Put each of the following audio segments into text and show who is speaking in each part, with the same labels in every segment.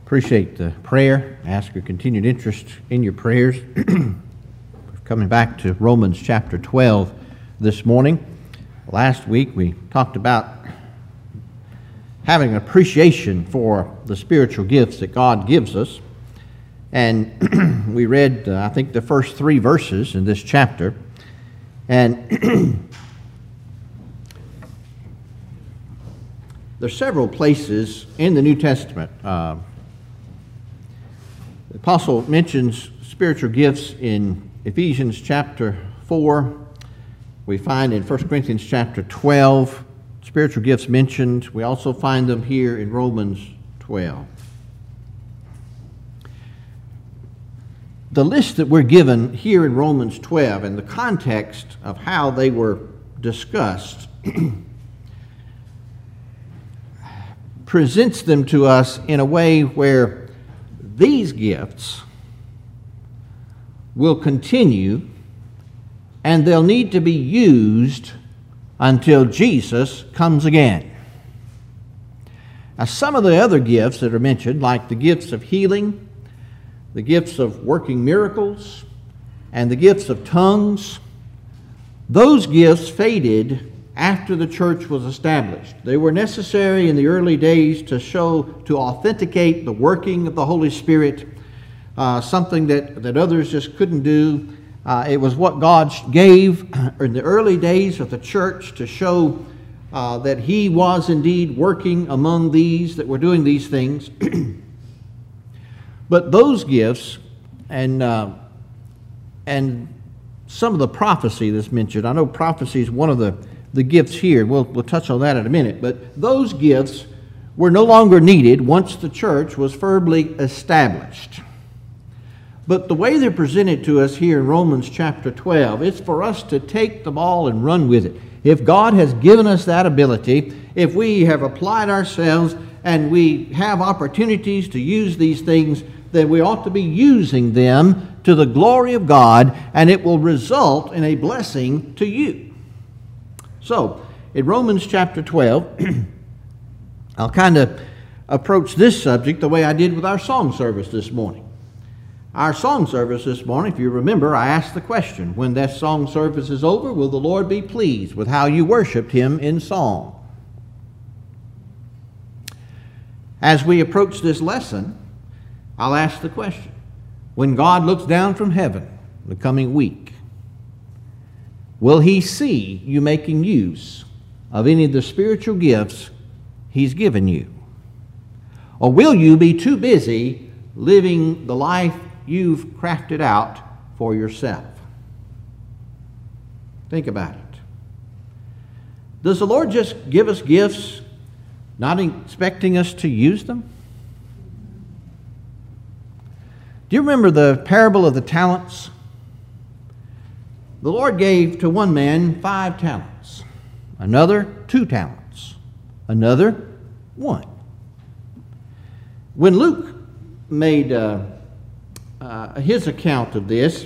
Speaker 1: Appreciate the prayer. Ask your continued interest in your prayers. Coming back to Romans chapter 12 this morning. Last week we talked about having an appreciation for the spiritual gifts that God gives us. And we read, I think, the first 3 verses in this chapter. And there's several places in the New Testament. The apostle mentions spiritual gifts in Ephesians chapter 4. We find in 1 Corinthians chapter 12 spiritual gifts mentioned. We also find them here in Romans 12. The list that we're given here in Romans 12 and the context of how they were discussed presents them to us in a way where these gifts will continue and they'll need to be used until Jesus comes again. Now, some of the other gifts that are mentioned, like the gifts of healing, the gifts of working miracles, and the gifts of tongues, those gifts faded after the church was established. They were necessary in the early days to authenticate the working of the Holy Spirit, something that others just couldn't do. It was what God gave in the early days of the church to show that He was indeed working among these that were doing these things. But those gifts and some of the prophecy that's mentioned, I know prophecy is one of the gifts here. We'll touch on that in a minute. But those gifts were no longer needed once the church was firmly established. But the way they're presented to us here in Romans chapter 12, it's for us to take the ball and run with it. If God has given us that ability, if we have applied ourselves and we have opportunities to use these things, then we ought to be using them to the glory of God, and it will result in a blessing to you. So, in Romans chapter 12, I'll kind of approach this subject the way I did with our song service this morning. Our song service this morning, if you remember, I asked the question, when that song service is over, will the Lord be pleased with how you worshiped Him in song? As we approach this lesson, I'll ask the question, when God looks down from heaven the coming week, will He see you making use of any of the spiritual gifts He's given you? Or will you be too busy living the life you've crafted out for yourself? Think about it. Does the Lord just give us gifts, not expecting us to use them? Do you remember the parable of the talents? The Lord gave to one man 5 talents, another 2 talents, another 1. When Luke made his account of this,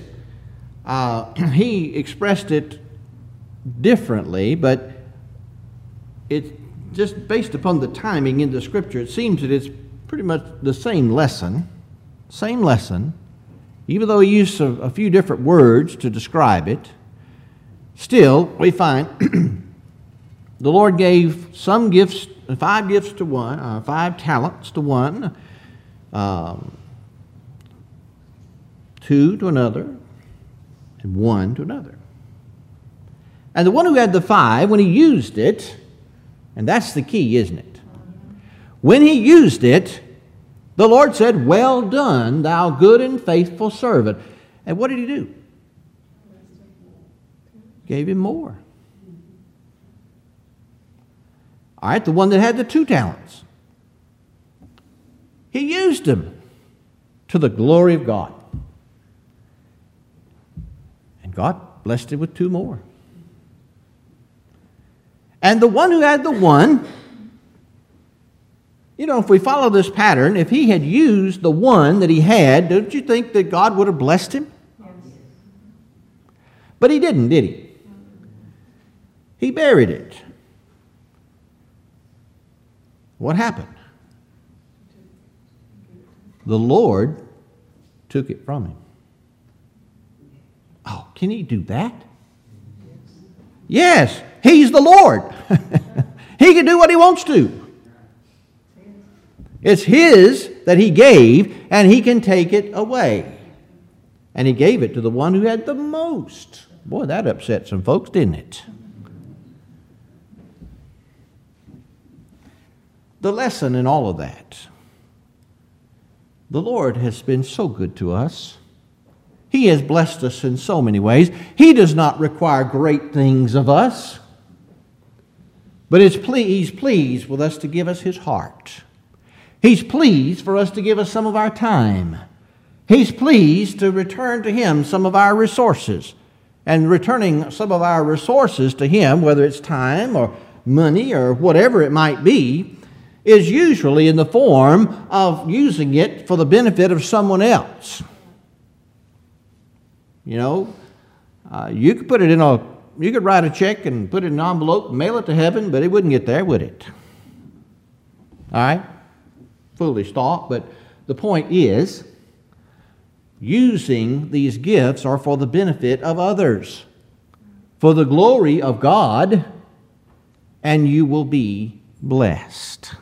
Speaker 1: he expressed it differently, but it's just based upon the timing in the Scripture. It seems that it's pretty much the same lesson, even though he used a few different words to describe it. Still, we find the Lord gave some gifts, 5 gifts to one, 5 talents to one, 2 to another, and 1 to another. And the one who had the 5, when he used it, and that's the key, isn't it? When he used it, the Lord said, "Well done, thou good and faithful servant." And what did He do? Gave him more. All right, the one that had the 2 talents, he used them to the glory of God. And God blessed him with 2 more. And the one who had the 1, if we follow this pattern, if he had used the 1 that he had, don't you think that God would have blessed him? Yes. But he didn't, did he? He buried it. What happened? the Lord took it from him. Oh, can he do that? Yes, he's the Lord. He can do what he wants to. It's his that he gave, and he can take it away. And he gave it to the one who had the most. Boy, that upset some folks, didn't it? The lesson in all of that, the Lord has been so good to us. He has blessed us in so many ways. He does not require great things of us, but He's pleased with us to give us His heart. He's pleased for us to give us some of our time. He's pleased to return to Him some of our resources. And returning some of our resources to Him, whether it's time or money or whatever it might be, is usually in the form of using it for the benefit of someone else. You know, you could you could write a check and put it in an envelope and mail it to heaven, but it wouldn't get there, would it? All right? Foolish thought, but the point is, using these gifts are for the benefit of others, for the glory of God, and you will be blessed.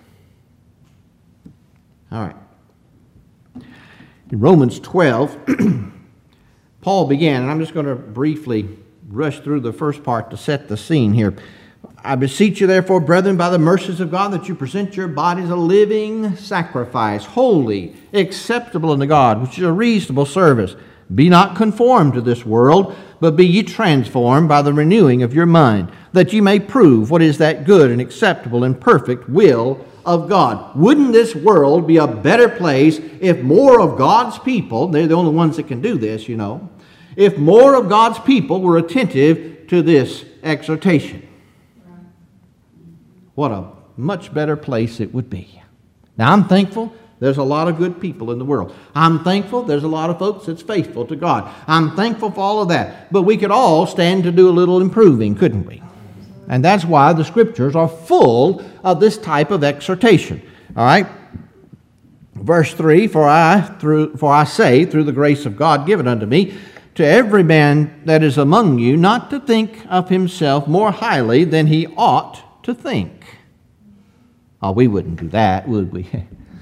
Speaker 1: All right. In Romans 12, Paul began, and I'm just going to briefly rush through the first part to set the scene here. I beseech you, therefore, brethren, by the mercies of God, that you present your bodies a living sacrifice, holy, acceptable unto God, which is a reasonable service. Be not conformed to this world, but be ye transformed by the renewing of your mind, that ye may prove what is that good and acceptable and perfect will of God. Wouldn't this world be a better place if more of God's people, they're the only ones that can do this, you know, if more of God's people were attentive to this exhortation? What a much better place it would be. Now, I'm thankful there's a lot of good people in the world. I'm thankful there's a lot of folks that's faithful to God. I'm thankful for all of that. But we could all stand to do a little improving, couldn't we? And that's why the Scriptures are full of this type of exhortation. All right? Verse 3, For I say, through the grace of God given unto me, to every man that is among you, not to think of himself more highly than he ought to think. Oh, we wouldn't do that, would we?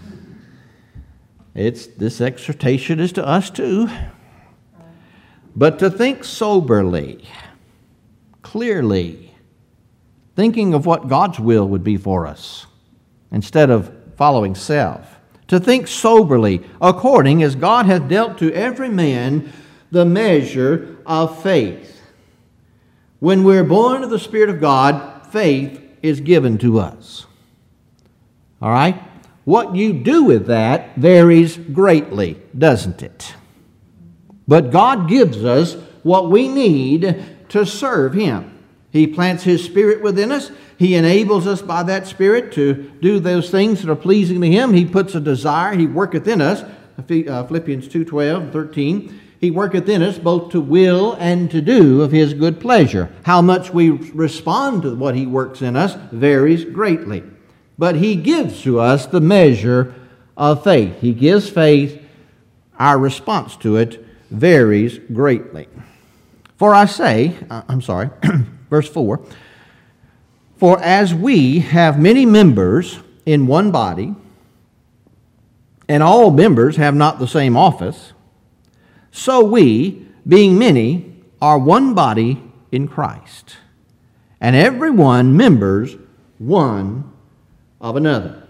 Speaker 1: This exhortation is to us too. But to think soberly, clearly, thinking of what God's will would be for us, instead of following self. To think soberly, according as God hath dealt to every man the measure of faith. When we're born of the Spirit of God, faith is given to us. All right? What you do with that varies greatly, doesn't it? But God gives us what we need to serve Him. He plants His Spirit within us. He enables us by that Spirit to do those things that are pleasing to Him. He puts a desire. He worketh in us. Philippians 2:12, 13. He worketh in us both to will and to do of His good pleasure. How much we respond to what He works in us varies greatly. But He gives to us the measure of faith. He gives faith. Our response to it varies greatly. For I say, verse 4, For as we have many members in one body, and all members have not the same office, so we, being many, are one body in Christ, and every one members one of another.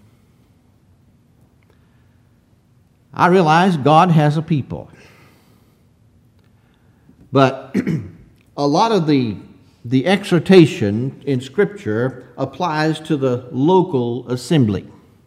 Speaker 1: I realize God has a people, but a lot of the exhortation in Scripture applies to the local assembly.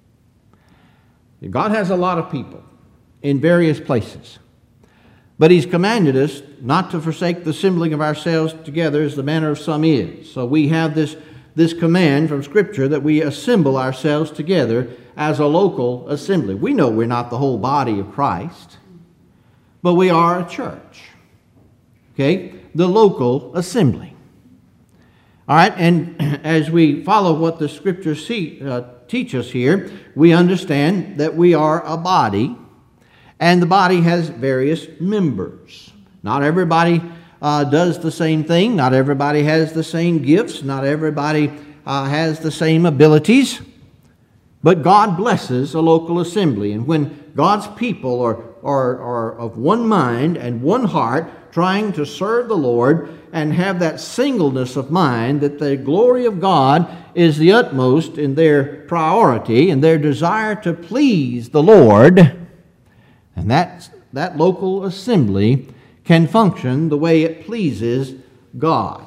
Speaker 1: God has a lot of people in various places, but He's commanded us not to forsake the assembling of ourselves together as the manner of some is. So we have this command from Scripture that we assemble ourselves together as a local assembly. We know we're not the whole body of Christ, but we are a church. Okay? The local assembly. All right, and as we follow what the Scriptures teach us here, we understand that we are a body, and the body has various members. Not everybody does the same thing. Not everybody has the same gifts. Not everybody has the same abilities. But God blesses a local assembly. And when God's people are of one mind and one heart, trying to serve the Lord and have that singleness of mind, that the glory of God is the utmost in their priority and their desire to please the Lord, and that local assembly can function the way it pleases God.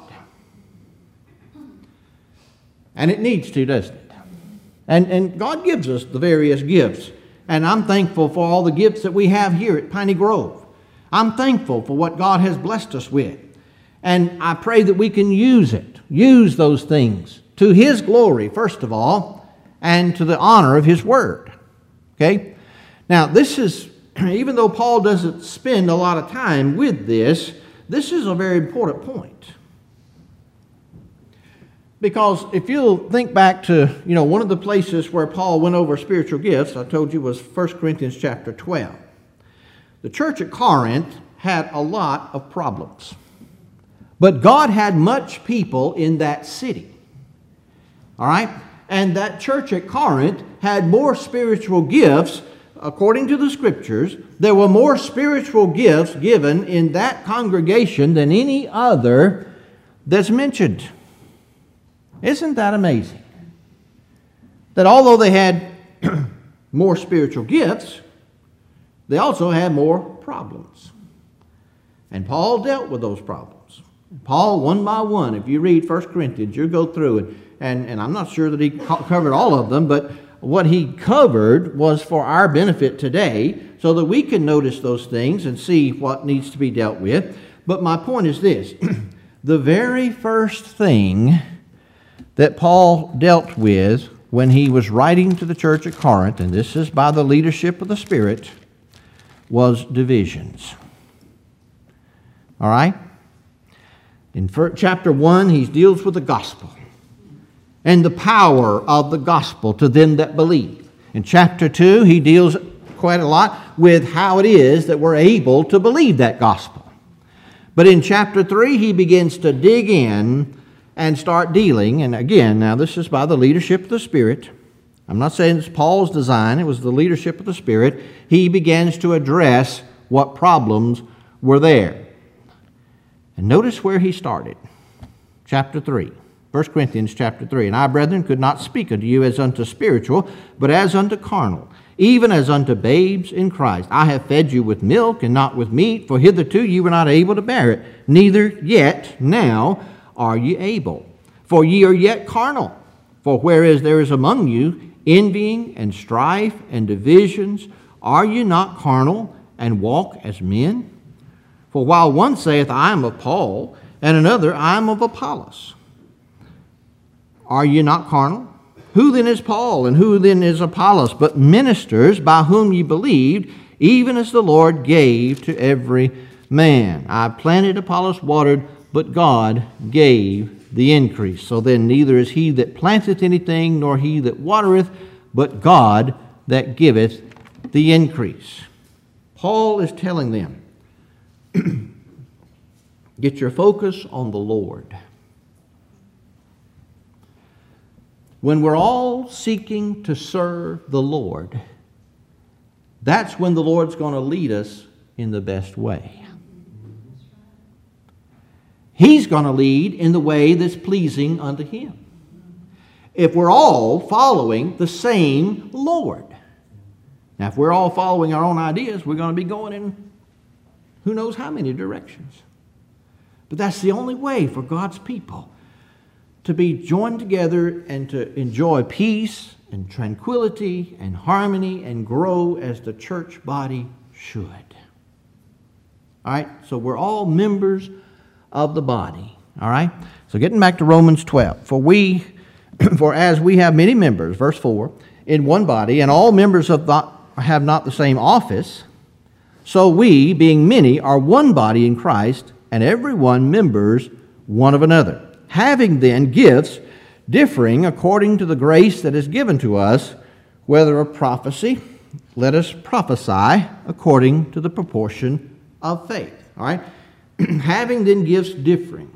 Speaker 1: And it needs to, doesn't it? And God gives us the various gifts. And I'm thankful for all the gifts that we have here at Piney Grove. I'm thankful for what God has blessed us with. And I pray that we can use those things to His glory, first of all, and to the honor of His Word. Okay? Now, this is, even though Paul doesn't spend a lot of time with this is a very important point. Because if you'll think back to, one of the places where Paul went over spiritual gifts, I told you, was 1 Corinthians chapter 12. The church at Corinth had a lot of problems. But God had much people in that city. All right? And that church at Corinth had more spiritual gifts, according to the Scriptures. There were more spiritual gifts given in that congregation than any other that's mentioned. Isn't that amazing? That although they had more spiritual gifts, they also had more problems. And Paul dealt with those problems. Paul, one by one, if you read 1 Corinthians, you'll go through it. And I'm not sure that he covered all of them, but what he covered was for our benefit today, so that we can notice those things and see what needs to be dealt with. But my point is this. The very first thing that Paul dealt with when he was writing to the church at Corinth, and this is by the leadership of the Spirit, was divisions. All right? In chapter 1, he deals with the gospel and the power of the gospel to them that believe. In chapter 2, he deals quite a lot with how it is that we're able to believe that gospel. But in chapter 3, he begins to dig in and start dealing, and again, now this is by the leadership of the Spirit. I'm not saying it's Paul's design, it was the leadership of the Spirit. He begins to address what problems were there. And notice where he started. Chapter 3. 1 Corinthians chapter 3. And I, brethren, could not speak unto you as unto spiritual, but as unto carnal, even as unto babes in Christ. I have fed you with milk and not with meat, for hitherto you were not able to bear it, neither yet now are ye able? For ye are yet carnal. For whereas there is among you envying and strife and divisions, are ye not carnal and walk as men? For while one saith, I am of Paul, and another, I am of Apollos, are ye not carnal? Who then is Paul, and who then is Apollos, but ministers by whom ye believed, even as the Lord gave to every man? I planted, Apollos watered, but God gave the increase. So then neither is he that planteth anything, nor he that watereth, but God that giveth the increase. Paul is telling them, get your focus on the Lord. When we're all seeking to serve the Lord, that's when the Lord's going to lead us in the best way. He's going to lead in the way that's pleasing unto Him. If we're all following the same Lord. Now, if we're all following our own ideas, we're going to be going in who knows how many directions. But that's the only way for God's people to be joined together and to enjoy peace and tranquility and harmony and grow as the church body should. All right? So we're all members of the body. All right? So getting back to Romans 12. For as we have many members, verse 4, in one body, and all members have not the same office, so we, being many, are one body in Christ, and every one members one of another. Having then gifts differing according to the grace that is given to us, whether of prophecy, let us prophesy according to the proportion of faith. All right? Having then gifts differing.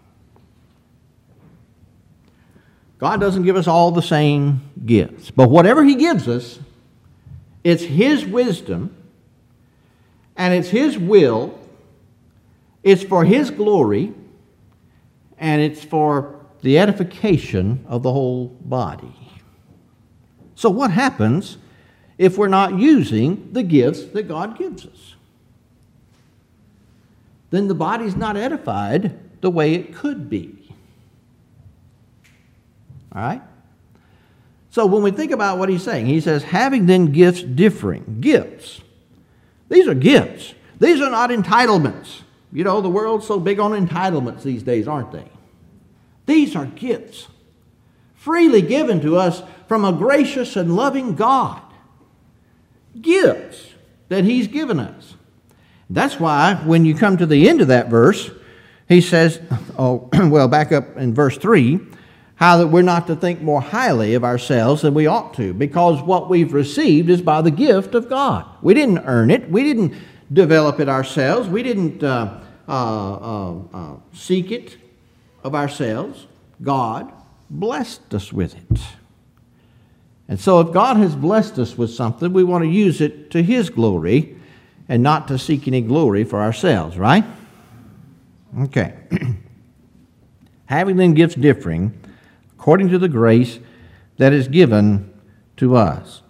Speaker 1: God doesn't give us all the same gifts, but whatever He gives us, it's His wisdom, and it's His will, it's for His glory, and it's for the edification of the whole body. So what happens if we're not using the gifts that God gives us? Then the body's not edified the way it could be. All right? So when we think about what he's saying, he says, having then gifts differing. Gifts. These are gifts. These are not entitlements. You know, the world's so big on entitlements these days, aren't they? These are gifts, freely given to us from a gracious and loving God. Gifts that He's given us. That's why when you come to the end of that verse, he says, back up in verse 3, how that we're not to think more highly of ourselves than we ought to, because what we've received is by the gift of God. We didn't earn it. We didn't develop it ourselves. We didn't seek it of ourselves. God blessed us with it. And so if God has blessed us with something, we want to use it to His glory and not to seek any glory for ourselves, right? Okay. Having then gifts differing, according to the grace that is given to us.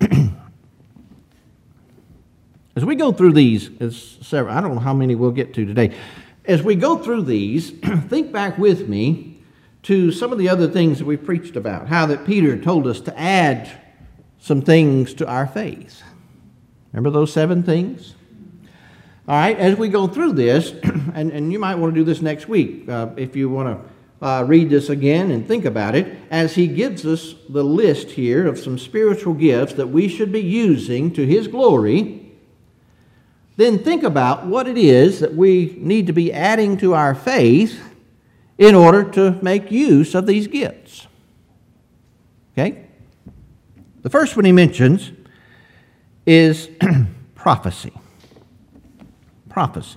Speaker 1: As we go through these, I don't know how many we'll get to today. As we go through these, think back with me to some of the other things that we preached about. How that Peter told us to add some things to our faith. Remember those 7 things? All right, as we go through this, and you might want to do this next week if you want to read this again and think about it, as he gives us the list here of some spiritual gifts that we should be using to His glory, then think about what it is that we need to be adding to our faith in order to make use of these gifts. Okay? The first one he mentions is prophecy. Prophecy.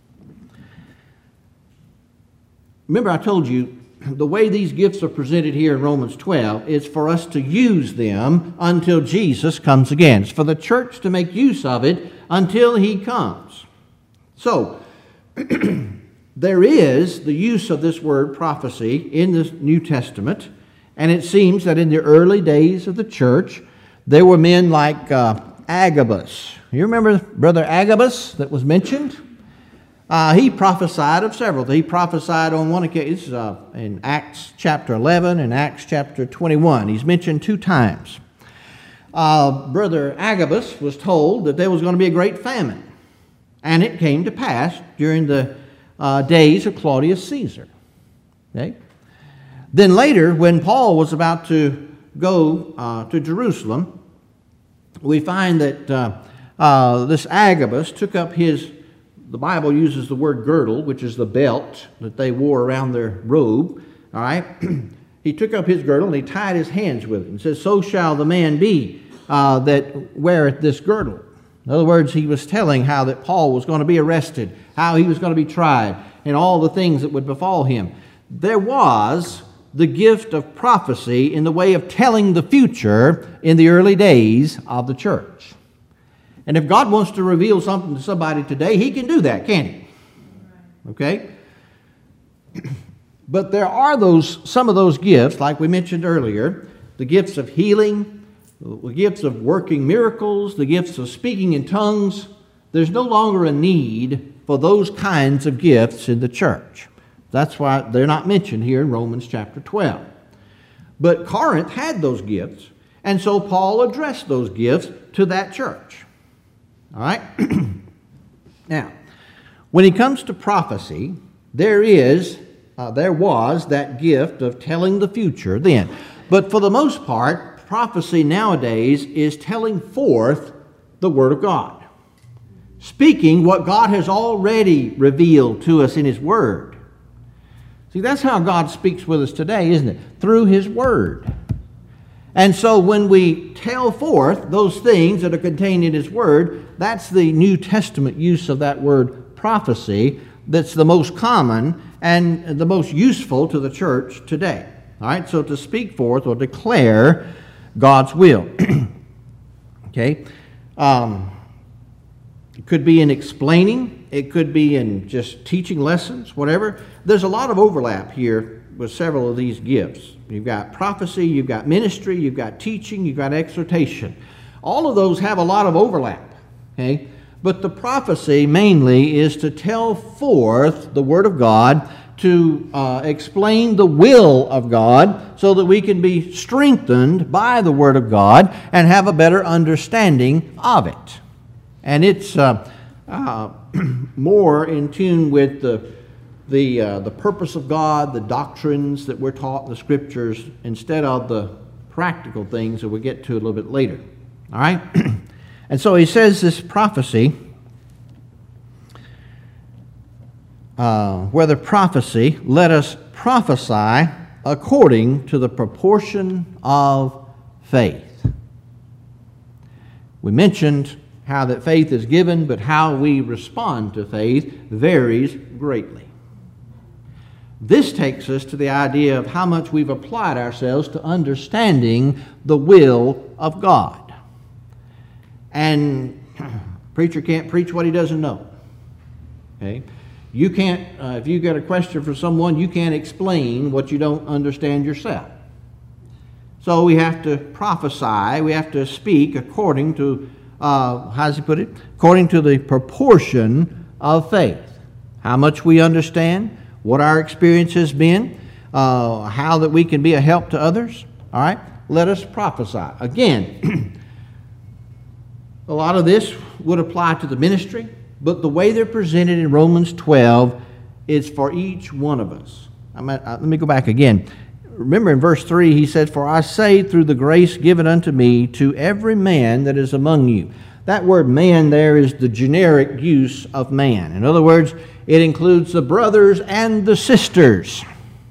Speaker 1: Remember I told you the way these gifts are presented here in Romans 12 is for us to use them until Jesus comes again. It's for the church to make use of it until He comes. So, there is the use of this word prophecy in the New Testament, and it seems that in the early days of the church, there were men like Agabus. You remember Brother Agabus that was mentioned? He prophesied of several. He prophesied on one occasion in Acts chapter 11 and Acts chapter 21. He's mentioned 2 times. Brother Agabus was told that there was going to be a great famine. And it came to pass during the days of Claudius Caesar. Okay? Then later, when Paul was about to go to Jerusalem, we find that this Agabus took up the Bible uses the word girdle, which is the belt that they wore around their robe. All right? He took up his girdle and he tied his hands with it and says, "So shall the man be that weareth this girdle." In other words, he was telling how that Paul was going to be arrested, how he was going to be tried, and all the things that would befall him. There was the gift of prophecy in the way of telling the future in the early days of the church. And if God wants to reveal something to somebody today, He can do that, can't He? Okay? But there are some of those gifts, like we mentioned earlier, the gifts of healing, the gifts of working miracles, the gifts of speaking in tongues. There's no longer a need for those kinds of gifts in the church. That's why they're not mentioned here in Romans chapter 12. But Corinth had those gifts, and so Paul addressed those gifts to that church. All right? Now, when it comes to prophecy, there was that gift of telling the future then. But for the most part, prophecy nowadays is telling forth the Word of God. Speaking what God has already revealed to us in His Word. See, that's how God speaks with us today, isn't it? Through His Word. And so when we tell forth those things that are contained in His Word, that's the New Testament use of that word prophecy that's the most common and the most useful to the church today. All right, so to speak forth or declare God's will. Okay? It could be in explaining. It could be in just teaching lessons, whatever. There's a lot of overlap here with several of these gifts. You've got prophecy, you've got ministry, you've got teaching, you've got exhortation. All of those have a lot of overlap. Okay? But the prophecy mainly is to tell forth the Word of God, to explain the will of God so that we can be strengthened by the Word of God and have a better understanding of it. And it's more in tune with the purpose of God, the doctrines that we're taught in the Scriptures, instead of the practical things that we'll get to a little bit later. All right? And so he says this prophecy, whether prophecy, let us prophesy according to the proportion of faith. We mentioned how that faith is given, but how we respond to faith varies greatly. This takes us to the idea of how much we've applied ourselves to understanding the will of God. And preacher can't preach what he doesn't know. Okay? You can't, if you get a question for someone, you can't explain what you don't understand yourself. So we have to prophesy, we have to speak according to, how does he put it? According to the proportion of faith. How much we understand, what our experience has been, how that we can be a help to others. All right? Let us prophesy. Again, a lot of this would apply to the ministry, but the way they're presented in Romans 12 is for each one of us. Let me go back again. Remember in verse 3, he said, "For I say through the grace given unto me to every man that is among you." That word man there is the generic use of man. In other words, it includes the brothers and the sisters.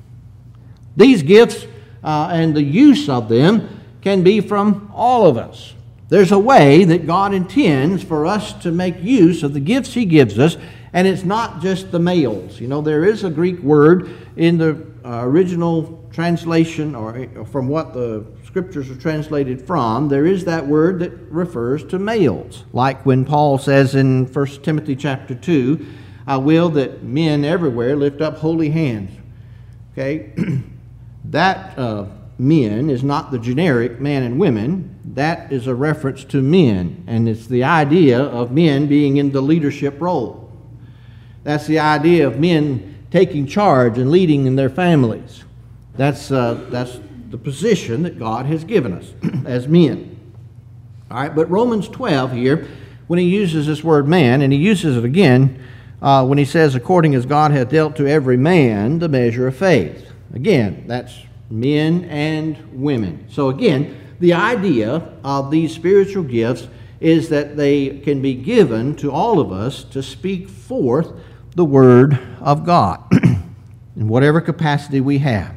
Speaker 1: These gifts and the use of them can be from all of us. There's a way that God intends for us to make use of the gifts He gives us, and it's not just the males. You know, there is a Greek word in the original translation, or from what the Scriptures are translated from, there is that word that refers to males. Like when Paul says in 1 Timothy chapter 2, "I will that men everywhere lift up holy hands." Okay? That men is not the generic man and women. That is a reference to men, and it's the idea of men being in the leadership role. That's the idea of men taking charge and leading in their families. That's the position that God has given us as men. All right, but Romans 12 here, when he uses this word man, and he uses it again when he says, "According as God hath dealt to every man the measure of faith." Again, that's men and women. So again, the idea of these spiritual gifts is that they can be given to all of us to speak forth the Word of God in whatever capacity we have.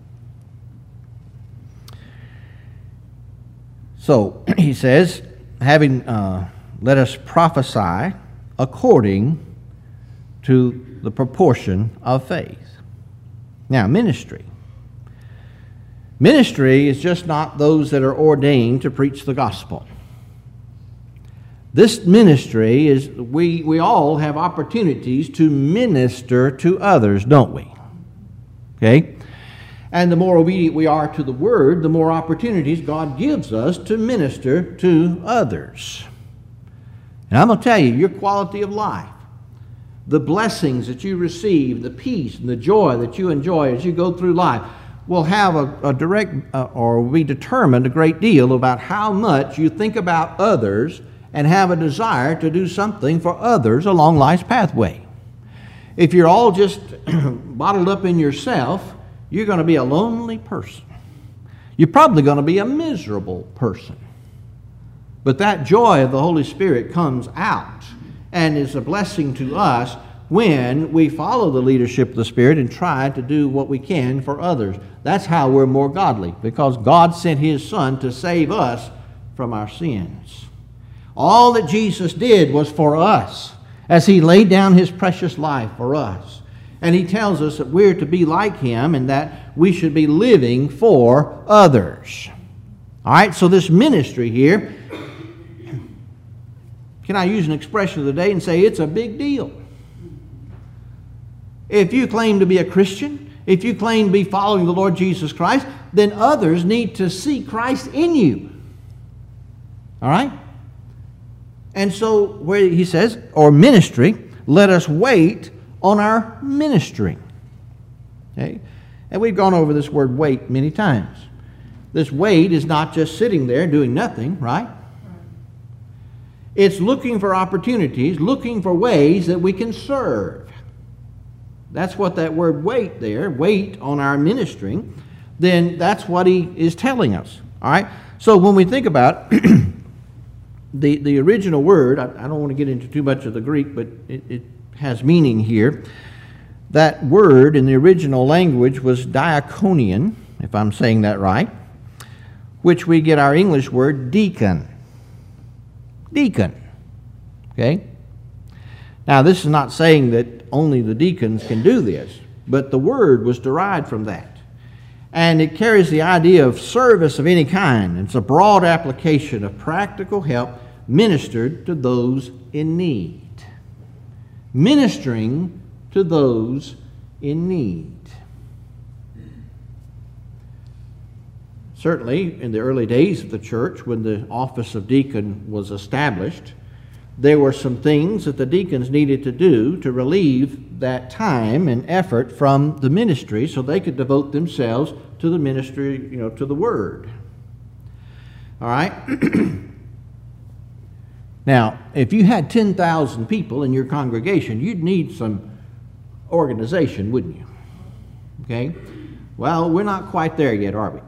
Speaker 1: So he says, having let us prophesy according to the proportion of faith. Now, ministry. Ministry is just not those that are ordained to preach the gospel. This ministry is, we all have opportunities to minister to others, don't we? Okay? And the more obedient we are to the Word, the more opportunities God gives us to minister to others. And I'm going to tell you, your quality of life, the blessings that you receive, the peace and the joy that you enjoy as you go through life, will have a direct, or be determined a great deal about how much you think about others and have a desire to do something for others along life's pathway. If you're all just bottled up in yourself, you're going to be a lonely person. You're probably going to be a miserable person. But that joy of the Holy Spirit comes out and is a blessing to us when we follow the leadership of the Spirit and try to do what we can for others. That's how we're more godly, because God sent His Son to save us from our sins. All that Jesus did was for us, as He laid down His precious life for us. And He tells us that we're to be like Him and that we should be living for others. All right, so this ministry here, can I use an expression of the day and say it's a big deal? If you claim to be a Christian, if you claim to be following the Lord Jesus Christ, then others need to see Christ in you. All right? And so where he says, or ministry, let us wait on our ministry. Okay? And we've gone over this word wait many times. This wait is not just sitting there doing nothing, right? It's looking for opportunities, looking for ways that we can serve. That's what that word wait there, wait on our ministry, then that's what he is telling us. All right? So when we think about the original word, I don't want to get into too much of the Greek, but it has meaning here. That word in the original language was diakonian, if I'm saying that right, which we get our English word deacon. Deacon. Okay? Now, this is not saying that only the deacons can do this, but the word was derived from that. And it carries the idea of service of any kind. It's a broad application of practical help ministered to those in need. Ministering to those in need. Certainly, in the early days of the church, when the office of deacon was established, there were some things that the deacons needed to do to relieve that time and effort from the ministry so they could devote themselves to the ministry, to the Word. All right? Now, if you had 10,000 people in your congregation, you'd need some organization, wouldn't you? Okay? Well, we're not quite there yet, are we?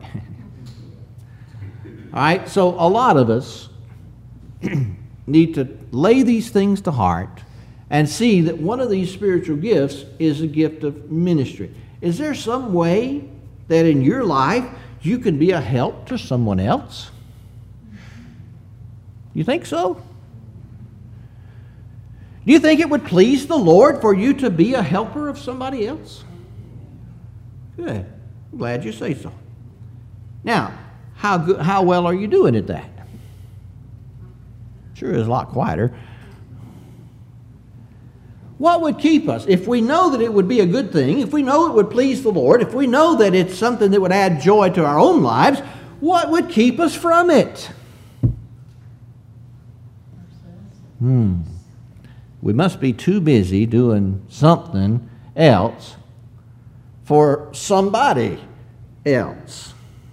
Speaker 1: All right? So a lot of us need to lay these things to heart and see that one of these spiritual gifts is a gift of ministry. Is there some way that in your life you can be a help to someone else? You think so? Do you think it would please the Lord for you to be a helper of somebody else? Good. I'm glad you say so. Now, how well are you doing at that? Sure is a lot quieter. What would keep us? If we know that it would be a good thing, if we know it would please the Lord, if we know that it's something that would add joy to our own lives, what would keep us from it? We must be too busy doing something else for somebody else.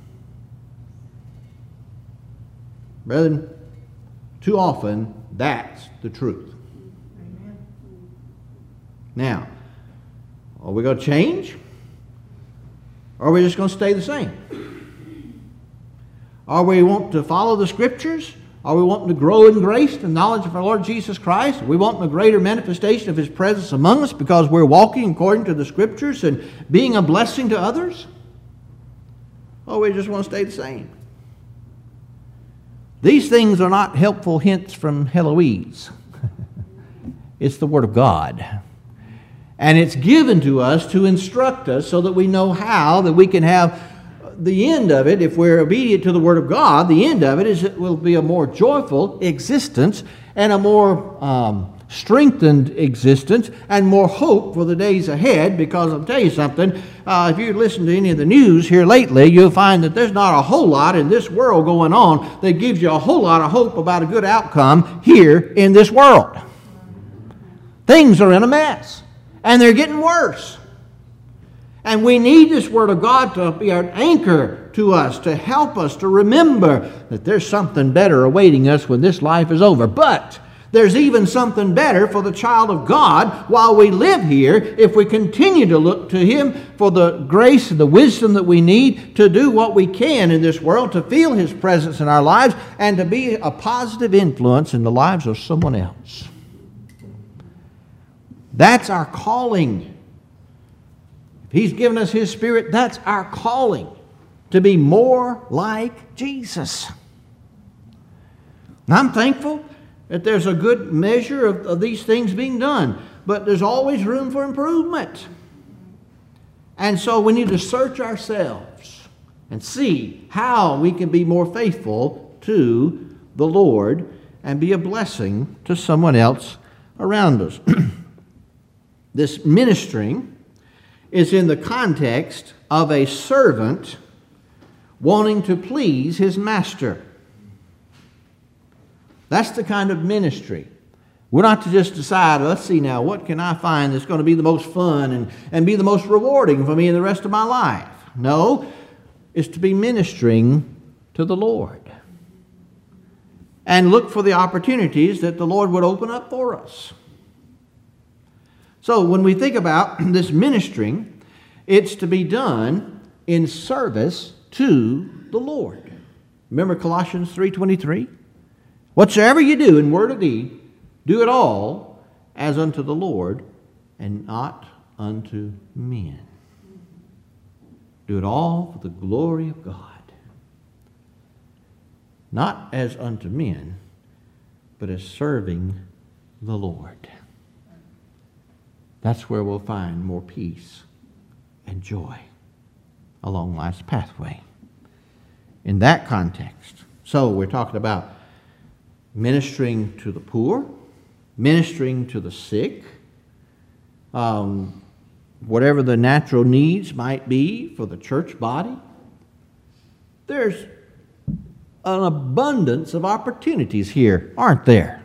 Speaker 1: Brethren, too often, that's the truth. Amen. Now, are we going to change? Or are we just going to stay the same? Are we want to follow the Scriptures? Are we wanting to grow in grace and knowledge of our Lord Jesus Christ? Are we wanting a greater manifestation of His presence among us because we're walking according to the Scriptures and being a blessing to others? Or we just want to stay the same? These things are not helpful hints from Heloise. It's the Word of God. And it's given to us to instruct us so that we know how that we can have the end of it. If we're obedient to the Word of God, the end of it is it will be a more joyful existence and a more strengthened existence and more hope for the days ahead, because I'll tell you something, if you listen to any of the news here lately, you'll find that there's not a whole lot in this world going on that gives you a whole lot of hope about a good outcome here in this world. Things are in a mess, and they're getting worse. And we need this Word of God to be an anchor to us, to help us to remember that there's something better awaiting us when this life is over. But there's even something better for the child of God while we live here if we continue to look to Him for the grace and the wisdom that we need to do what we can in this world, to feel His presence in our lives, and to be a positive influence in the lives of someone else. That's our calling. If He's given us His Spirit, that's our calling, to be more like Jesus. And I'm thankful that there's a good measure of these things being done, but there's always room for improvement. And so we need to search ourselves and see how we can be more faithful to the Lord and be a blessing to someone else around us. This ministering is in the context of a servant wanting to please his master. That's the kind of ministry. We're not to just decide, let's see now, what can I find that's going to be the most fun and be the most rewarding for me in the rest of my life? No, it's to be ministering to the Lord. And look for the opportunities that the Lord would open up for us. So when we think about this ministering, it's to be done in service to the Lord. Remember Colossians 3:23? Whatsoever you do in word or deed, do it all as unto the Lord and not unto men. Do it all for the glory of God. Not as unto men, but as serving the Lord. That's where we'll find more peace and joy along life's pathway. In that context. So we're talking about ministering to the poor, ministering to the sick, whatever the natural needs might be for the church body. There's an abundance of opportunities here, aren't there?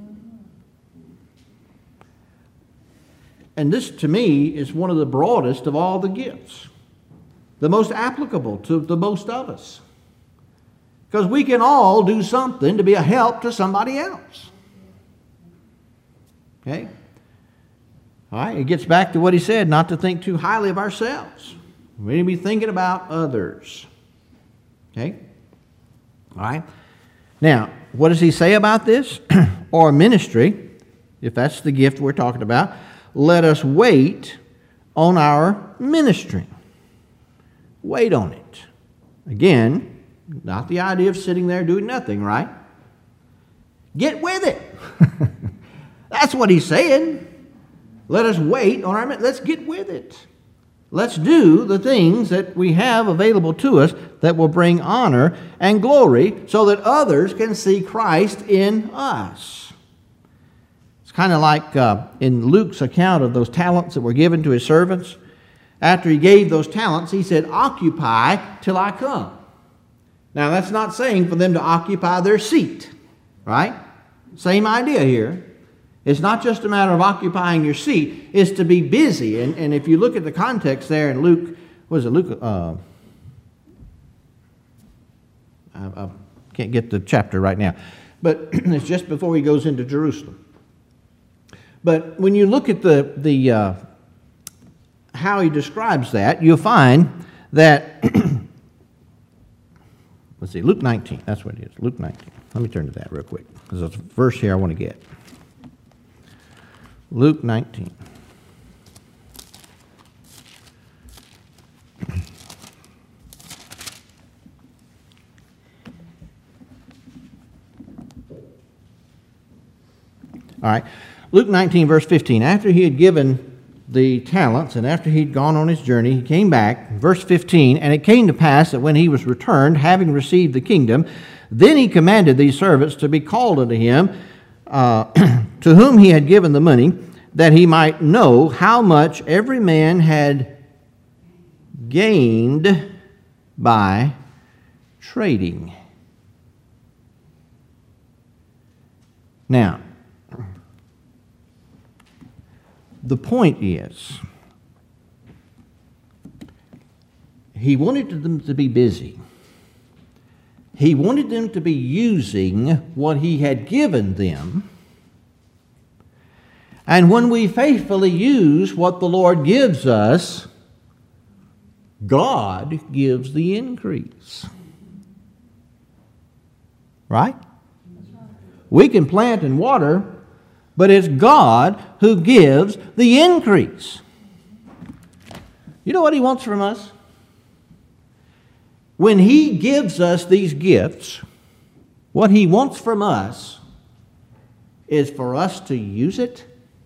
Speaker 1: And this, to me, is one of the broadest of all the gifts, the most applicable to the most of us. Because we can all do something to be a help to somebody else. Okay? All right, it gets back to what he said, not to think too highly of ourselves. We need to be thinking about others. Okay? All right? Now, what does he say about this? Or ministry, if that's the gift we're talking about, let us wait on our ministry. Wait on it. Again, not the idea of sitting there doing nothing, right? Get with it. That's what he's saying. Let us wait on our... Let's get with it. Let's do the things that we have available to us that will bring honor and glory so that others can see Christ in us. It's kind of like in Luke's account of those talents that were given to his servants. After he gave those talents, he said, "Occupy till I come." Now, that's not saying for them to occupy their seat, right? Same idea here. It's not just a matter of occupying your seat. It's to be busy. And if you look at the context there in Luke, what is it? Luke, I can't get the chapter right now. But it's just before he goes into Jerusalem. But when you look at the how he describes that, you'll find that... Let's see, Luke 19. That's what it is, Luke 19. Let me turn to that real quick, because there's a verse here I want to get. Luke 19. All right, Luke 19, verse 15. After he had given the talents, and after he'd gone on his journey, he came back, verse 15, and it came to pass that when he was returned, having received the kingdom, then he commanded these servants to be called unto him, to whom he had given the money, that he might know how much every man had gained by trading. Now, the point is, he wanted them to be busy. He wanted them to be using what he had given them. And when we faithfully use what the Lord gives us, God gives the increase. Right? We can plant and water, but it's God who gives the increase. You know what He wants from us? When He gives us these gifts, what He wants from us is for us to use it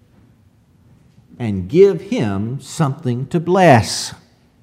Speaker 1: and give Him something to bless.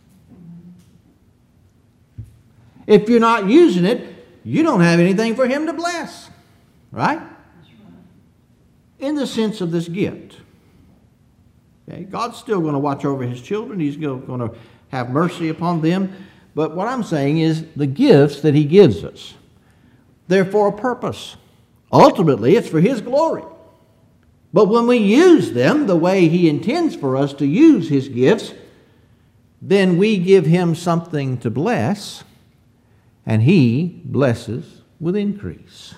Speaker 1: If you're not using it, you don't have anything for Him to bless. Right? In the sense of this gift. Okay? God's still going to watch over His children. He's going to have mercy upon them. But what I'm saying is the gifts that He gives us, they're for a purpose. Ultimately, it's for His glory. But when we use them the way He intends for us to use His gifts, then we give Him something to bless, and He blesses with increase.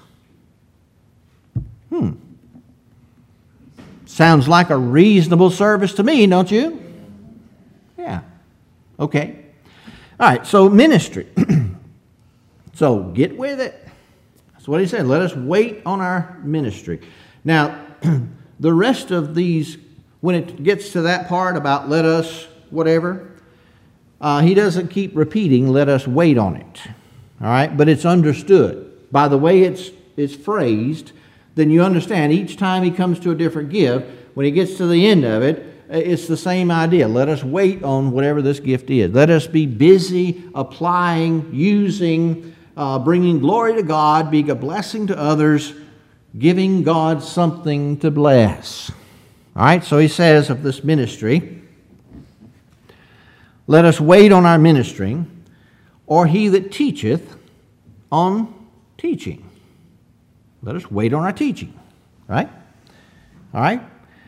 Speaker 1: Sounds like a reasonable service to me, don't you? Yeah. Okay. All right, so ministry. So get with it. That's what he said. Let us wait on our ministry. Now, the rest of these, when it gets to that part about let us whatever, he doesn't keep repeating, let us wait on it. All right, but it's understood. By the way it's phrased, then you understand each time he comes to a different gift, when he gets to the end of it, it's the same idea. Let us wait on whatever this gift is. Let us be busy applying, using, bringing glory to God, being a blessing to others, giving God something to bless. All right, so he says of this ministry, let us wait on our ministering, or he that teacheth on teaching. Let us wait on our teaching. Right? All right?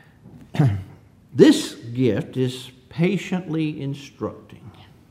Speaker 1: This gift is patiently instructing.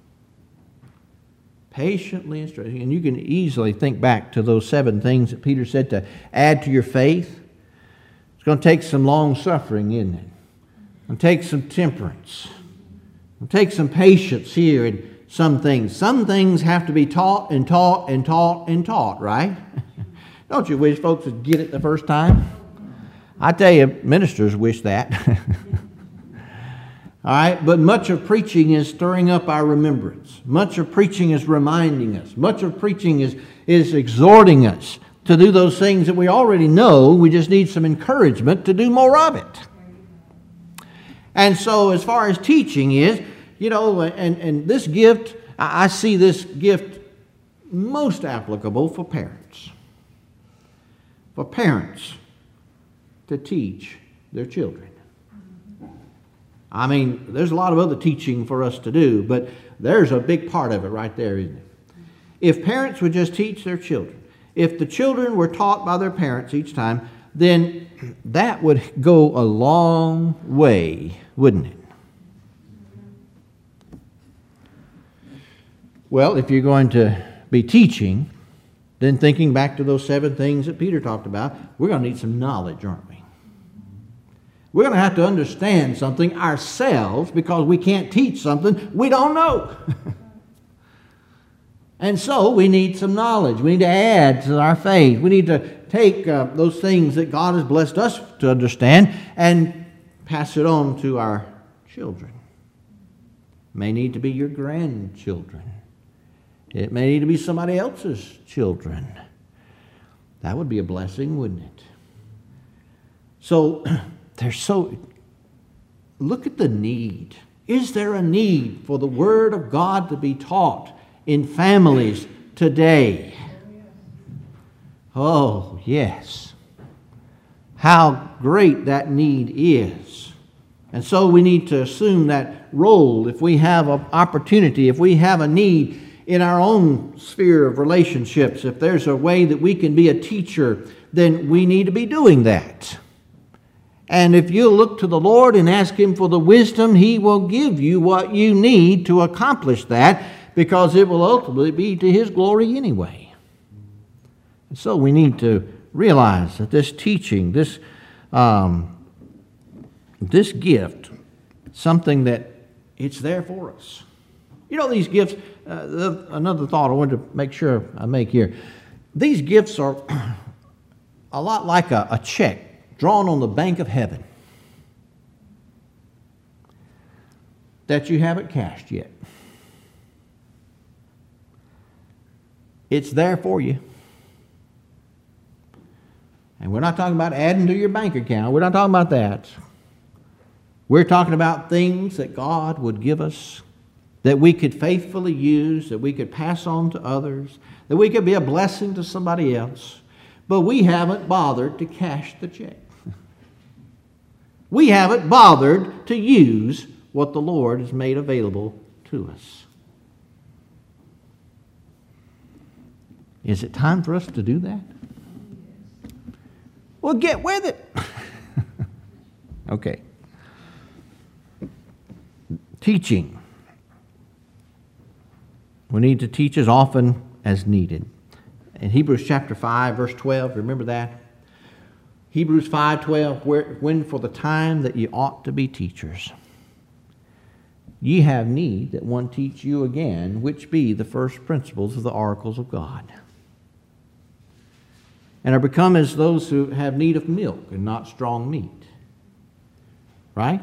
Speaker 1: Patiently instructing. And you can easily think back to those 7 things that Peter said to add to your faith. It's going to take some long suffering, isn't it? It's going to take some temperance. It's going to take some patience here in some things. Some things have to be taught and taught and taught and taught, right? Don't you wish folks would get it the first time? I tell you, ministers wish that. All right, but much of preaching is stirring up our remembrance. Much of preaching is reminding us. Much of preaching is exhorting us to do those things that we already know. We just need some encouragement to do more of it. And so as far as teaching is, and this gift, I see this gift most applicable for parents. For parents to teach their children. I mean, there's a lot of other teaching for us to do, but there's a big part of it right there, isn't it? If parents would just teach their children, if the children were taught by their parents each time, then that would go a long way, wouldn't it? Well, if you're going to be teaching, then thinking back to those 7 things that Peter talked about, we're going to need some knowledge, aren't we? We're going to have to understand something ourselves because we can't teach something we don't know. And so we need some knowledge. We need to add to our faith. We need to take those things that God has blessed us to understand and pass it on to our children. It may need to be your grandchildren. It may need to be somebody else's children. That would be a blessing, wouldn't it? So look at the need. Is there a need for the Word of God to be taught in families today? Oh, yes. How great that need is. And so we need to assume that role if we have an opportunity, if we have a need in our own sphere of relationships, if there's a way that we can be a teacher, then we need to be doing that. And if you look to the Lord and ask Him for the wisdom, He will give you what you need to accomplish that, because it will ultimately be to His glory anyway. And so we need to realize that this teaching, this gift, something that it's there for us. You know, these gifts, another thought I wanted to make sure I make here. These gifts are a lot like a check drawn on the bank of heaven that you haven't cashed yet. It's there for you. And we're not talking about adding to your bank account. We're not talking about that. We're talking about things that God would give us, that we could faithfully use, that we could pass on to others, that we could be a blessing to somebody else. But we haven't bothered to cash the check. We haven't bothered to use what the Lord has made available to us. Is it time for us to do that? Well, get with it. Okay. Teaching. We need to teach as often as needed. In Hebrews chapter 5, verse 12, remember that? Hebrews 5:12, when for the time that ye ought to be teachers, ye have need that one teach you again, which be the first principles of the oracles of God, and are become as those who have need of milk and not strong meat. Right?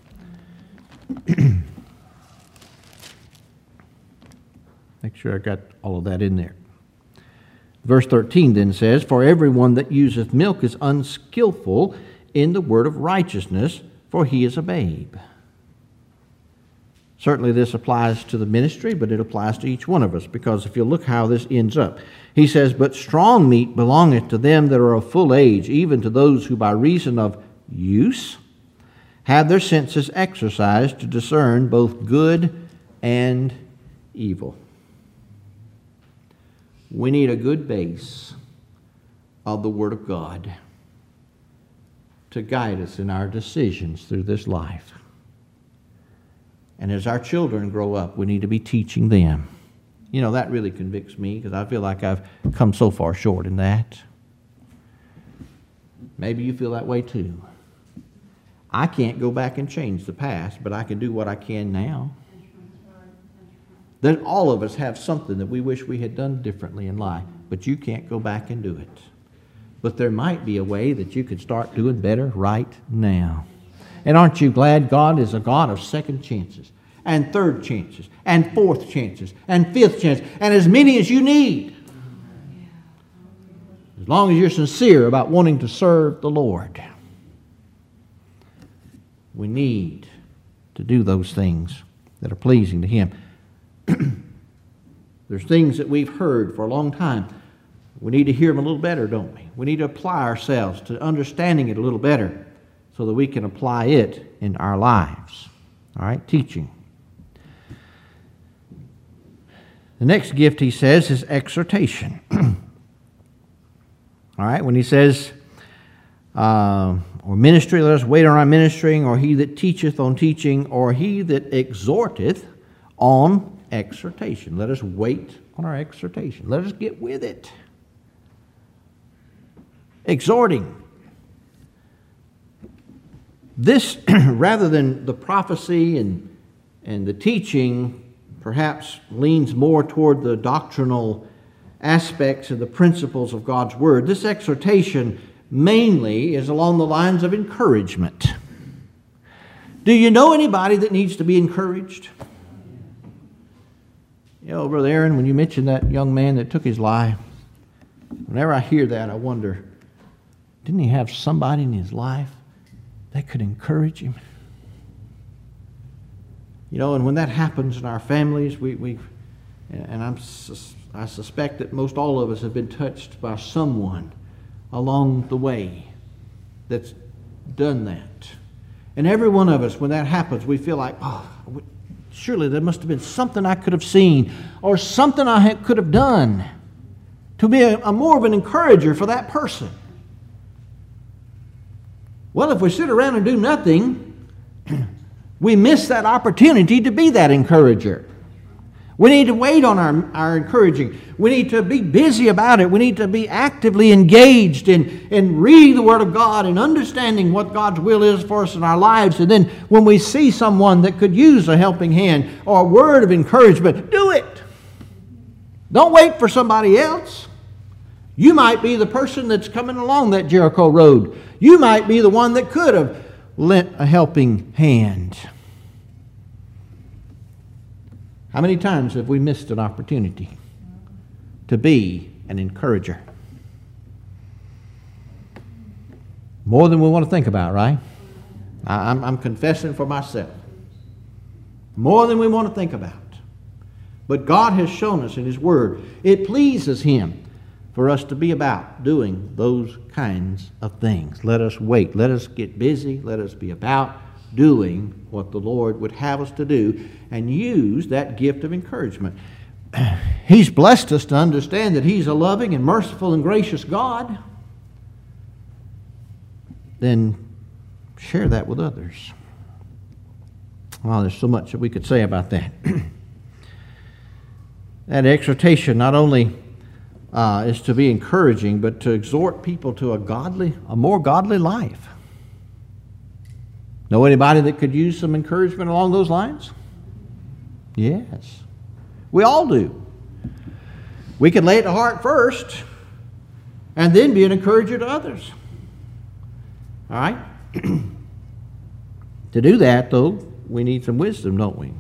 Speaker 1: Make sure I got all of that in there. Verse 13 then says, for everyone that useth milk is unskillful in the word of righteousness, for he is a babe. Certainly this applies to the ministry, but it applies to each one of us, because if you look how this ends up. He says, but strong meat belongeth to them that are of full age, even to those who by reason of use have their senses exercised to discern both good and evil. We need a good base of the Word of God to guide us in our decisions through this life. And as our children grow up, we need to be teaching them. You know, that really convicts me, because I feel like I've come so far short in that. Maybe you feel that way too. I can't go back and change the past, but I can do what I can now. Then all of us have something that we wish we had done differently in life, but you can't go back and do it. But there might be a way that you could start doing better right now. And aren't you glad God is a God of second chances, and third chances, and fourth chances, and fifth chances, and as many as you need. As long as you're sincere about wanting to serve the Lord. We need to do those things that are pleasing to Him. There's things that we've heard for a long time. We need to hear them a little better, don't we? We need to apply ourselves to understanding it a little better so that we can apply it in our lives. All right, teaching. The next gift, he says, is exhortation. All right, when he says, or ministry, let us wait on our ministering, or he that teacheth on teaching, or he that exhorteth on exhortation. Let us wait on our exhortation. Let us get with it. Exhorting. This, rather than the prophecy and the teaching, perhaps leans more toward the doctrinal aspects of the principles of God's Word. This exhortation mainly is along the lines of encouragement. Do you know anybody that needs to be encouraged? You know, Brother Aaron, when you mentioned that young man that took his life, whenever I hear that, I wonder, didn't he have somebody in his life that could encourage him? You know, and when that happens in our families, I suspect that most all of us have been touched by someone along the way that's done that. And every one of us, when that happens, we feel like, oh, surely there must have been something I could have seen or something I could have done to be a more of an encourager for that person. Well, if we sit around and do nothing, we miss that opportunity to be that encourager. We need to wait on our encouraging. We need to be busy about it. We need to be actively engaged in reading the Word of God and understanding what God's will is for us in our lives. And then when we see someone that could use a helping hand or a word of encouragement, do it. Don't wait for somebody else. You might be the person that's coming along that Jericho road. You might be the one that could have lent a helping hand. How many times have we missed an opportunity to be an encourager? More than we want to think about, right? I'm confessing for myself. More than we want to think about. But God has shown us in His Word, it pleases Him for us to be about doing those kinds of things. Let us wait. Let us get busy. Let us be about doing what the Lord would have us to do and use that gift of encouragement. He's blessed us to understand that He's a loving and merciful and gracious God. Then share that with others. Well, there's so much that we could say about that. That exhortation not only is to be encouraging, but to exhort people to a more godly life. Know anybody that could use some encouragement along those lines? Yes. We all do. We can lay it to heart first and then be an encourager to others. All right? To do that, though, we need some wisdom, don't we?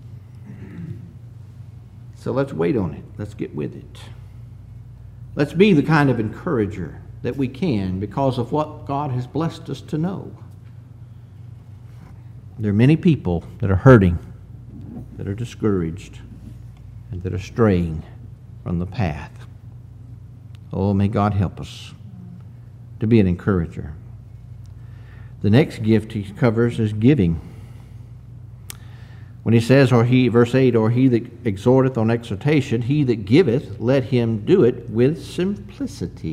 Speaker 1: So let's wait on it. Let's get with it. Let's be the kind of encourager that we can because of what God has blessed us to know. There are many people that are hurting, that are discouraged, and that are straying from the path. Oh, may God help us to be an encourager. The next gift he covers is giving. When he says, verse 8, or he that exhorteth on exhortation, he that giveth, let him do it with simplicity.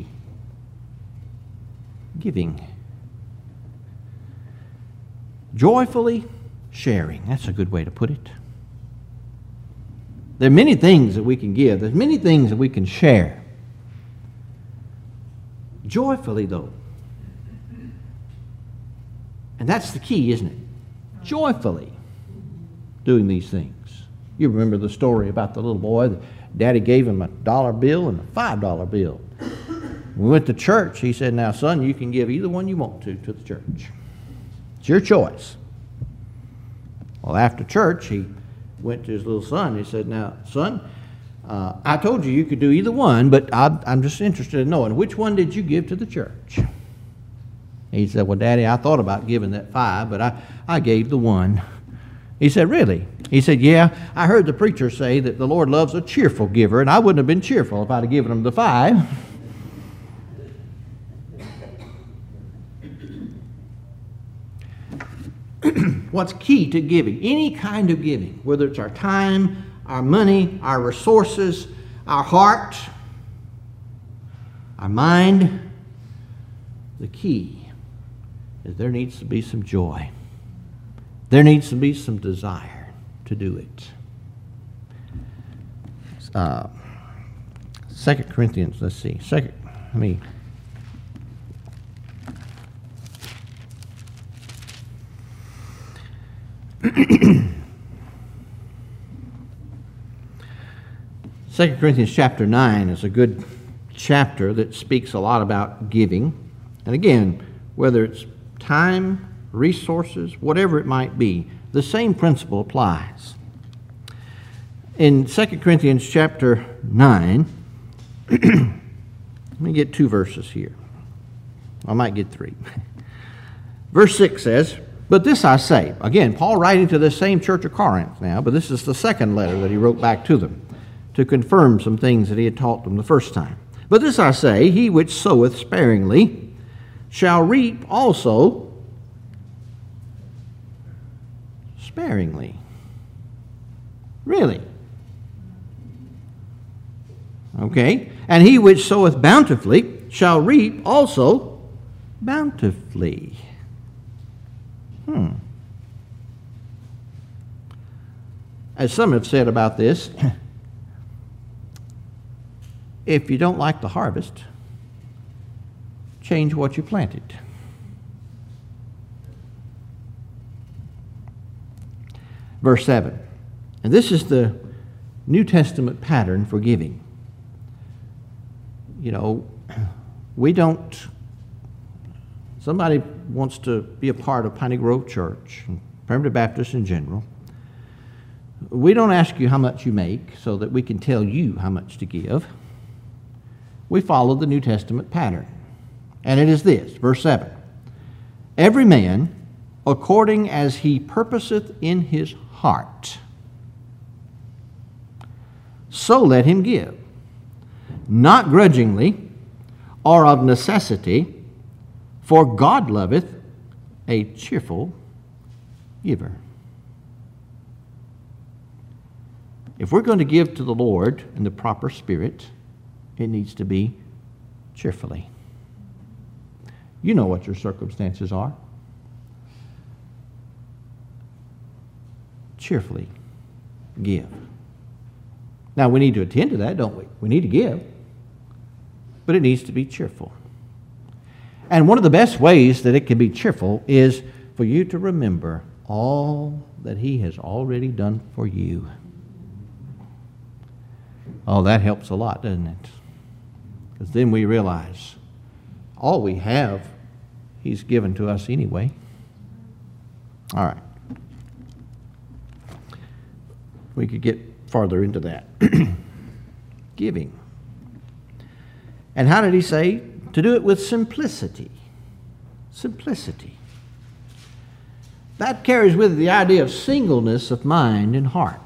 Speaker 1: Giving. Joyfully sharing. That's a good way to put it. There are many things that we can give. There's many things that we can share. Joyfully, though. And that's the key, isn't it? Joyfully doing these things. You remember the story about the little boy that Daddy gave him $1 bill and a $5 bill. When we went to church, he said, now, son, you can give either one you want to the church. It's your choice. Well, after church, he went to his little son. He said, now, son, I told you could do either one, but I'm just interested in knowing, which one did you give to the church? He said, well, Daddy, I thought about giving that $5, but I gave the one. He said, really? He said, yeah, I heard the preacher say that the Lord loves a cheerful giver, and I wouldn't have been cheerful if I'd have given him the $5. What's key to giving? Any kind of giving, whether it's our time, our money, our resources, our heart, our mind, the key is there needs to be some joy. There needs to be some desire to do it. 2 Corinthians, let's see. 2 Corinthians chapter 9 is a good chapter that speaks a lot about giving. And again, whether it's time, resources, whatever it might be, the same principle applies. In 2 Corinthians chapter 9, let me get 2 verses here. I might get 3. Verse 6 says, but this I say, again, Paul writing to the same church of Corinth now, but this is the second letter that he wrote back to them to confirm some things that he had taught them the first time. But this I say, he which soweth sparingly shall reap also sparingly. Really? Okay. And he which soweth bountifully shall reap also bountifully. As some have said about this, if you don't like the harvest, change what you planted. Verse 7. And this is the New Testament pattern for giving. You know, we don't, somebody wants to be a part of Piney Grove Church, Primitive Baptist in general. We don't ask you how much you make so that we can tell you how much to give. We follow the New Testament pattern. And it is this, verse 7. Every man according as he purposeth in his heart, so let him give, not grudgingly or of necessity, for God loveth a cheerful giver. If we're going to give to the Lord in the proper spirit, it needs to be cheerfully. You know what your circumstances are. Cheerfully give. Now, we need to attend to that, don't we? We need to give. But it needs to be cheerful. And one of the best ways that it can be cheerful is for you to remember all that He has already done for you. Oh, that helps a lot, doesn't it? Because then we realize all we have, He's given to us anyway. All right. We could get farther into that. Giving. And how did He say? To do it with simplicity. Simplicity. That carries with it the idea of singleness of mind and heart.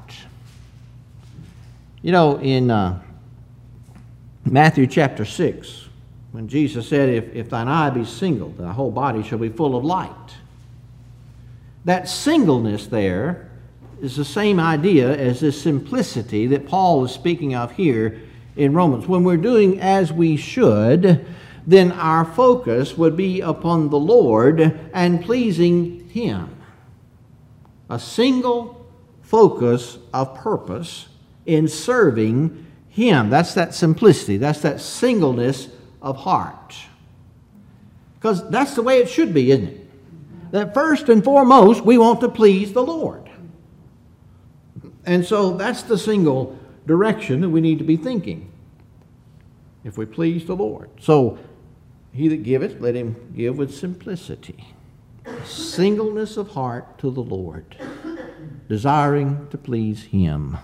Speaker 1: You know, in Matthew chapter 6, when Jesus said, if thine eye be single, thy whole body shall be full of light. That singleness there is the same idea as this simplicity that Paul is speaking of here in Romans. When we're doing as we should, then our focus would be upon the Lord and pleasing Him. A single focus of purpose in serving Him. That's that simplicity. That's that singleness of heart. Because that's the way it should be, isn't it? That first and foremost, we want to please the Lord. And so that's the single direction that we need to be thinking. If we please the Lord. So, he that giveth, let him give with simplicity. Singleness of heart to the Lord. Desiring to please Him.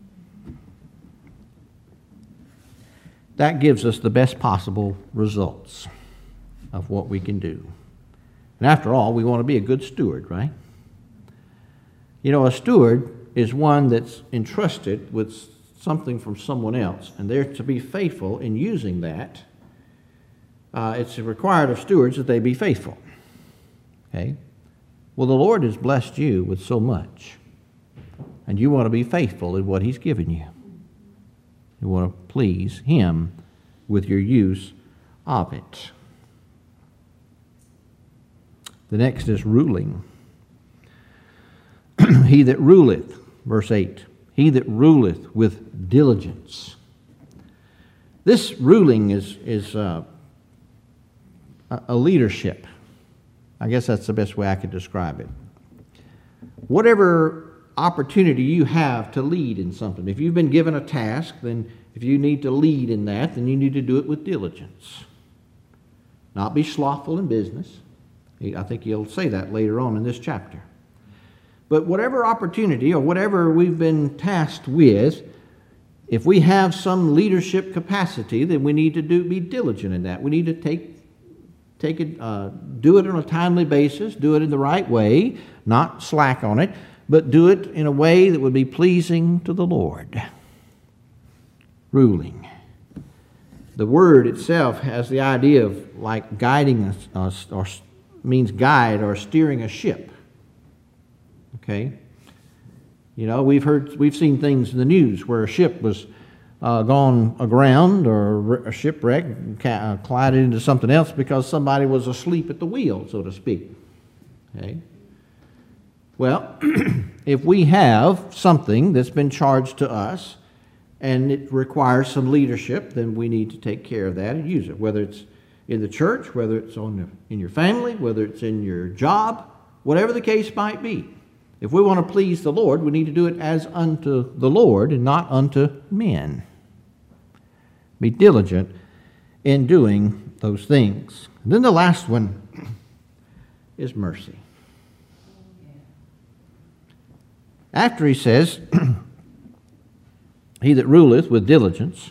Speaker 1: That gives us the best possible results of what we can do. And after all, we want to be a good steward, right? You know, a steward is one that's entrusted with something from someone else, and they're to be faithful in using that. It's required of stewards that they be faithful. Okay? Well, the Lord has blessed you with so much, and you want to be faithful in what He's given you. You want to please Him with your use of it. The next is ruling. He that ruleth, verse 8, he that ruleth with diligence. This ruling is a leadership. I guess that's the best way I could describe it. Whatever opportunity you have to lead in something. If you've been given a task, then if you need to lead in that, then you need to do it with diligence. Not be slothful in business. I think he'll say that later on in this chapter. But whatever opportunity or whatever we've been tasked with, if we have some leadership capacity, then we need to be diligent in that. We need to do it on a timely basis, do it in the right way, not slack on it, but do it in a way that would be pleasing to the Lord. Ruling. The word itself has the idea of like guiding us, or means guide or steering a ship. Okay? You know, we've seen things in the news where a ship was gone aground or a shipwreck collided into something else because somebody was asleep at the wheel, so to speak. Okay? Well, if we have something that's been charged to us and it requires some leadership, then we need to take care of that and use it, whether it's in the church, whether it's in your family, whether it's in your job, whatever the case might be. If we want to please the Lord, we need to do it as unto the Lord and not unto men. Be diligent in doing those things. And then the last one is mercy. After he says, he that ruleth with diligence,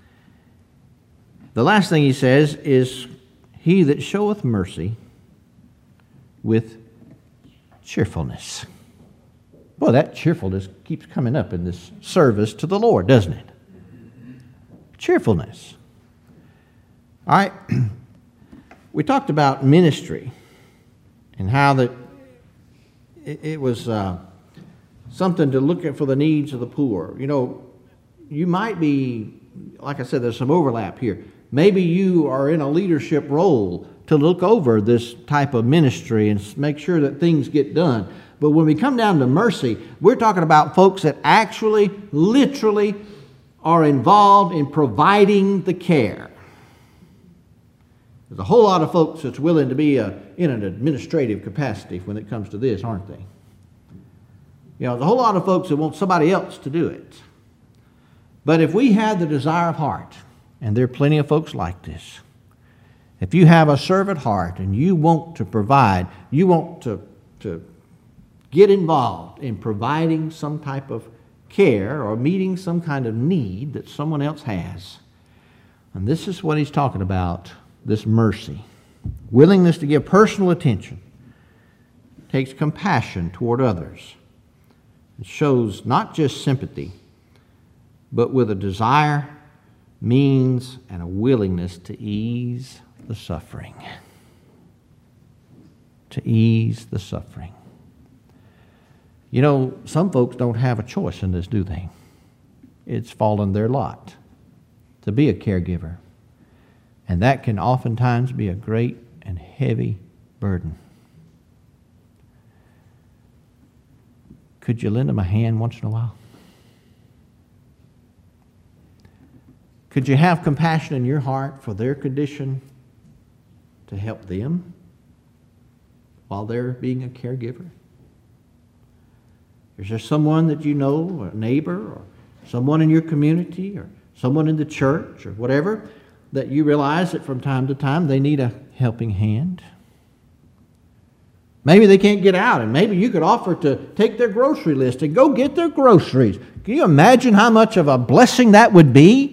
Speaker 1: the last thing he says is, he that showeth mercy with cheerfulness. Boy, that cheerfulness keeps coming up in this service to the Lord, doesn't it? Cheerfulness. All right. We talked about ministry and how that it was something to look at for the needs of the poor. You know, you might be, like I said, there's some overlap here. Maybe you are in a leadership role to look over this type of ministry and make sure that things get done. But when we come down to mercy, we're talking about folks that actually, literally are involved in providing the care. There's a whole lot of folks that's willing to be in an administrative capacity when it comes to this, aren't they? You know, there's a whole lot of folks that want somebody else to do it. But if we have the desire of heart, and there are plenty of folks like this, if you have a servant heart and you want to provide, you want to get involved in providing some type of care or meeting some kind of need that someone else has, and this is what he's talking about, this mercy. Willingness to give personal attention takes compassion toward others. It shows not just sympathy, but with a desire, means, and a willingness to ease the suffering. To ease the suffering. You know, some folks don't have a choice in this, do they? It's fallen their lot to be a caregiver. And that can oftentimes be a great and heavy burden. Could you lend them a hand once in a while? Could you have compassion in your heart for their condition to help them while they're being a caregiver? Is there someone that you know, or a neighbor, or someone in your community, or someone in the church, or whatever, that you realize that from time to time they need a helping hand? Maybe they can't get out, and maybe you could offer to take their grocery list and go get their groceries. Can you imagine how much of a blessing that would be?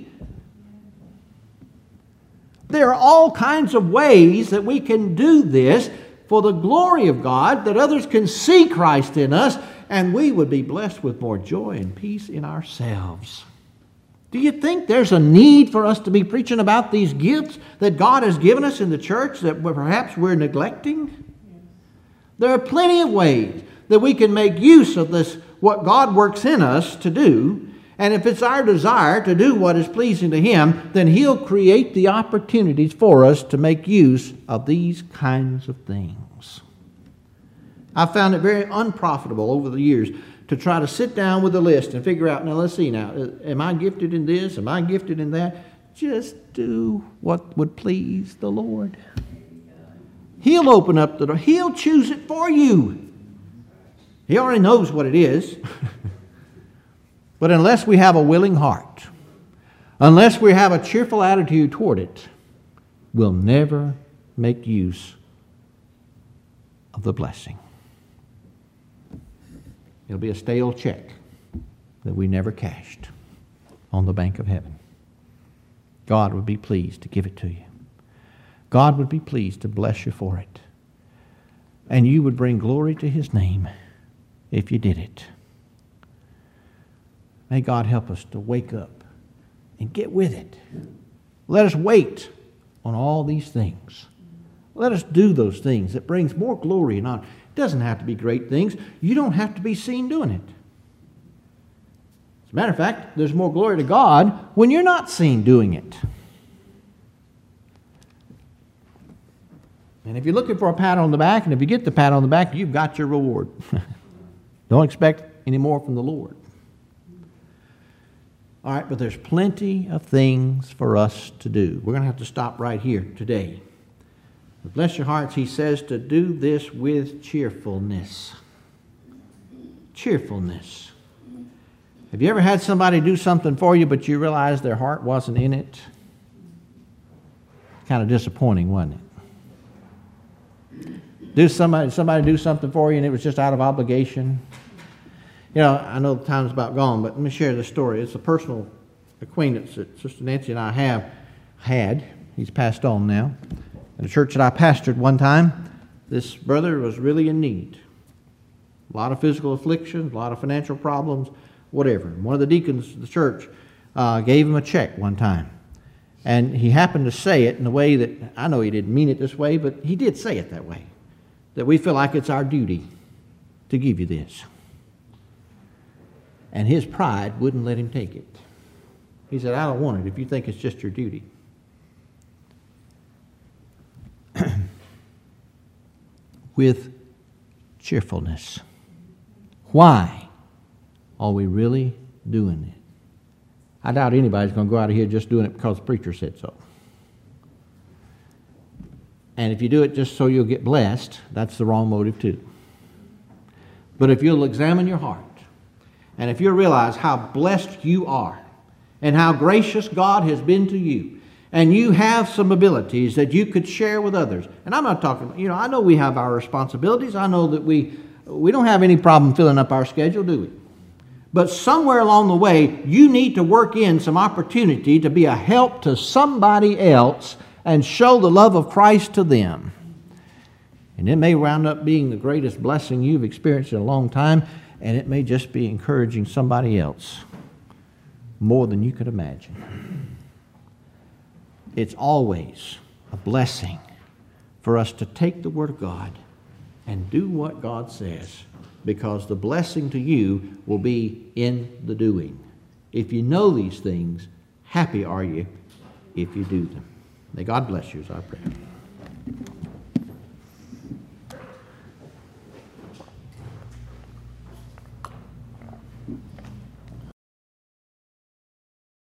Speaker 1: There are all kinds of ways that we can do this for the glory of God, that others can see Christ in us, and we would be blessed with more joy and peace in ourselves. Do you think there's a need for us to be preaching about these gifts that God has given us in the church that perhaps we're neglecting? There are plenty of ways that we can make use of this, what God works in us to do. And if it's our desire to do what is pleasing to Him, then He'll create the opportunities for us to make use of these kinds of things. I've found it very unprofitable over the years to try to sit down with a list and figure out, now let's see now, am I gifted in this? Am I gifted in that? Just do what would please the Lord. He'll open up the door. He'll choose it for you. He already knows what it is. But unless we have a willing heart, unless we have a cheerful attitude toward it, we'll never make use of the blessing. It'll be a stale check that we never cashed on the bank of heaven. God would be pleased to give it to you. God would be pleased to bless you for it. And you would bring glory to His name if you did it. May God help us to wake up and get with it. Let us wait on all these things. Let us do those things that brings more glory and honor. It doesn't have to be great things. You don't have to be seen doing it. As a matter of fact, there's more glory to God when you're not seen doing it. And if you're looking for a pat on the back, and if you get the pat on the back, you've got your reward. Don't expect any more from the Lord. All right, but there's plenty of things for us to do. We're going to have to stop right here today. But bless your hearts, he says to do this with cheerfulness. Cheerfulness. Have you ever had somebody do something for you, but you realize their heart wasn't in it? Kind of disappointing, wasn't it? Somebody do something for you and it was just out of obligation. You know, I know the time's about gone, but let me share this story. It's a personal acquaintance that Sister Nancy and I have had. He's passed on now. In the church that I pastored one time, this brother was really in need. A lot of physical afflictions, a lot of financial problems, whatever. One of the deacons of the church gave him a check one time. And he happened to say it in a way that, I know he didn't mean it this way, but he did say it that way. That we feel like it's our duty to give you this. And his pride wouldn't let him take it. He said, I don't want it if you think it's just your duty. With cheerfulness. Why are we really doing it? I doubt anybody's going to go out of here just doing it because the preacher said so. And if you do it just so you'll get blessed, that's the wrong motive too. But if you'll examine your heart, and if you'll realize how blessed you are, and how gracious God has been to you, and you have some abilities that you could share with others. And I'm not talking, I know we have our responsibilities. I know that we don't have any problem filling up our schedule, do we? But somewhere along the way, you need to work in some opportunity to be a help to somebody else and show the love of Christ to them. And it may round up being the greatest blessing you've experienced in a long time, and it may just be encouraging somebody else more than you could imagine. It's always a blessing for us to take the Word of God and do what God says, because the blessing to you will be in the doing. If you know these things, happy are you if you do them. May God bless you as I pray.